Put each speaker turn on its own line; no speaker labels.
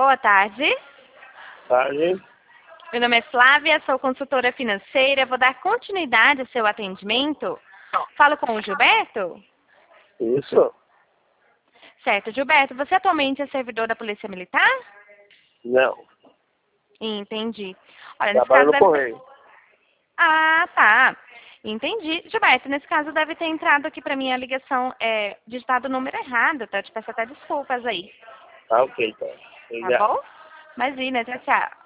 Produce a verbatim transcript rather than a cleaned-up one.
Boa tarde.
Tarde.
Meu nome é Flávia, sou consultora financeira. Vou dar continuidade ao seu atendimento. Falo com o Gilberto?
Isso?
Certo. Gilberto, você atualmente é servidor da Polícia Militar?
Não.
Entendi. Olha, nesse
Trabalho
caso
no
deve...
correio.
Ah, tá. Entendi. Gilberto, nesse caso deve ter entrado aqui para mim a ligação, é, digitado o número errado, tá? Eu te peço até desculpas aí.
Tá ok, então.
Tá bom? Imagina, tchau, tchau.